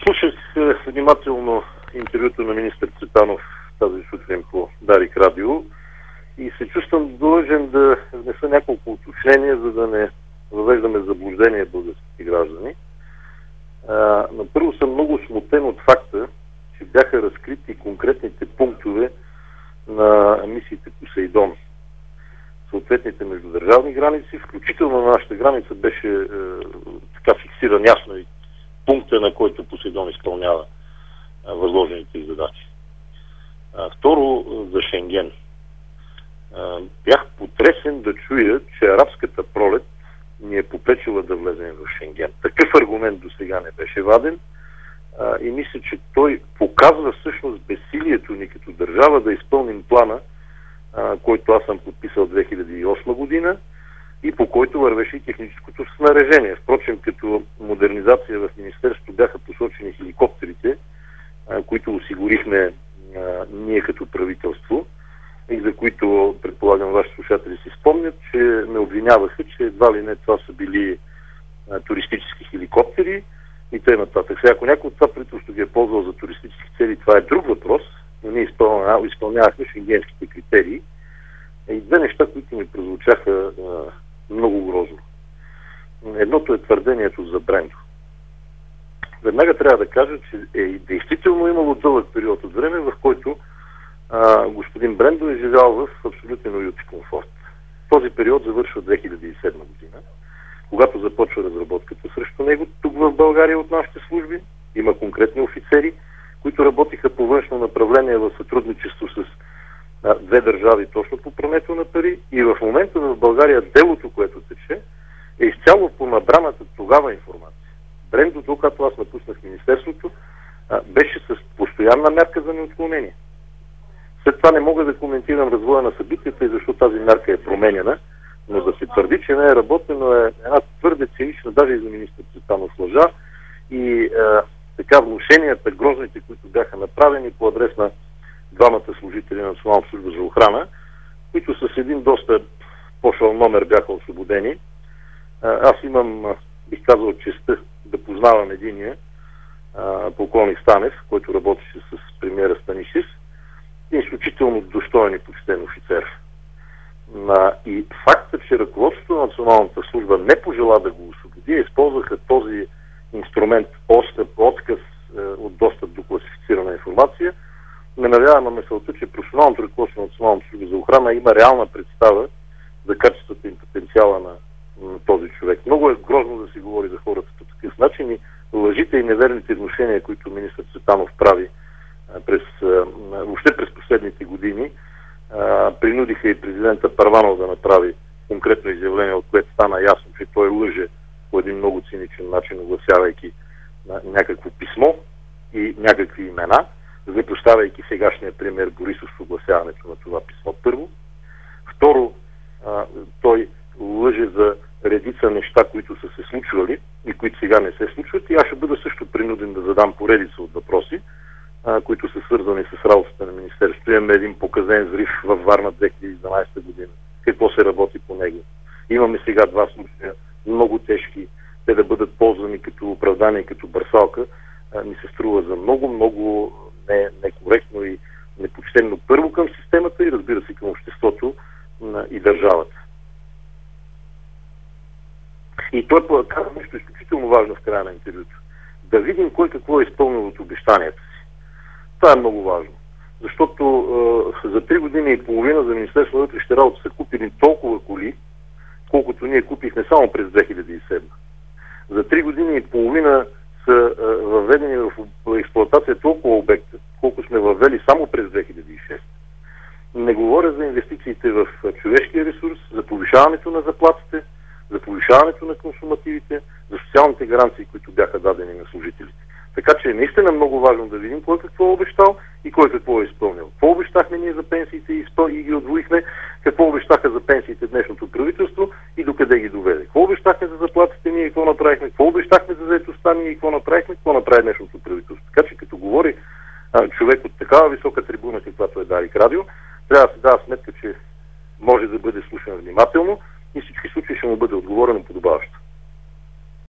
Слушах внимателно интервюто на министър Цветанов тази сутрин по Дарик Радио и се чувствам длъжен да внеса няколко уточнения, за да не въвеждаме заблуждение българските граждани. На първо съм много смутен от факта, че бяха разкрити конкретните пунктове на мисиите Посейдон. Съответните междудържавни граници, включително на нашата граница беше така фиксиран ясно и пункта, на който Посейдон изпълнява възложените задачи. Второ, за Шенген. Бях потресен да чуя, че арабската пролет ни е попречила да влезем в Шенген. Такъв аргумент до сега не беше ваден и мисля, че той показва всъщност безсилието ни като държава да изпълним плана, който аз съм подписал 2008 година и по който вървеше и техническото снаряжение. Впрочем, като модернизация в Министерството бяха посочени хеликоптерите, които осигурихме ние като правителство и за които, предполагам, вашите слушатели си спомнят, че ме обвиняваха, че едва ли не това са били туристически хеликоптери и т.н. Сега, ако някой от това правителство ги е ползвал за туристически цели, това е друг въпрос, но ние изпълнявахме шенгенските критерии. И две неща, които ми прозвучаха много грозно. Едното е твърдението за Брендо. Веднага трябва да кажа, че действително имало дълъг период от време, в който господин Брендо е живял в абсолютен уют и комфорт. Този период завършва 2007 година, когато започва разработката срещу него тук в България от нашите служби. Има конкретни офицери, които работиха по външно направление в сътрудничество с две държави точно по прането на пари и в момента в България делото, което тече, е изцяло по набраната тогава информация. Брендо, докато аз напуснах Министерството, беше с постоянна мярка за неотклонение. След това не мога да коментирам развоя на събитията и защо тази мярка е променена, но да се твърди, че не е работено е една твърде цинична, даже и за министър Цветанов лъжа и така внушенията, грозните, които бяха направени по адрес на двамата служители на Националната служба за охрана, които с един доста пошъл номер бяха освободени. Аз имам, бих казал, честта да познавам единия, полковник Станев, който работеше с премиера Станишев, изключително достоен и почтен офицер. И факта, че ръководството на Националната служба не пожела да го освободи, използваха този инструмент отказ от достъп до класифицирана информация, ме навява на мисълта, че професионалното ръководство на Националната служба за охрана има реална представа за качествата и потенциала на този човек. Много е грозно да се говори за хората по такъв начин и лъжите и неверните внушения, които министър Цветанов прави въобще през последните години, принудиха и президента Първанов да направи конкретно изявление, от което стана ясно, че той лъже по един много циничен начин, огласявайки някакво писмо и някакви имена, запроставяйки сегашния премиер Борисов с огласяването на това писмо първо. Второ, той лъже за редица неща, които са се случвали и които сега не се случват и аз ще бъда също принуден да задам поредица от въпроси, които са свързани с работата на Министерството. Имаме един показен взрив във Варна 2012 година. Какво се работи по него? Имаме сега два случая, много тежки. Те да бъдат ползвани като оправдание, като бърсалка, ми се струва за много некоректно и непочтенно първо към системата и разбира се към обществото и държавата. И той каза нещо изключително важно в края на интервюто. Да видим кой какво е изпълнил от обещанията си. Това е много важно. Защото за 3 години и половина за Министерството на вътрешните работи са купили толкова коли, колкото ние купихме само през 2007. За 3 години и половина са въведени в експлоатация толкова обекта, колко сме въвели само през 2006. Не говоря за инвестициите в човешкия ресурс, за повишаването на заплатите, за повишаването на консумативите, за социалните гаранции, които бяха дадени на служителите. Така че е наистина много важно да видим кой какво е обещал и кой какво е изпълнил. Какво обещахме ние за пенсиите и ги отвоихме, какво обещаха за пенсиите днешното правителство и докъде ги доведе. Какво обещахме за заплатите ние и какво направихме, какво обещахме за заетостта ние и какво направихме, какво направи днешното правителство. Така че като говори човек от такава висока трибуна, каквато е Дарик Радио, трябва да се дава сметка, че може да бъде слушан внимателно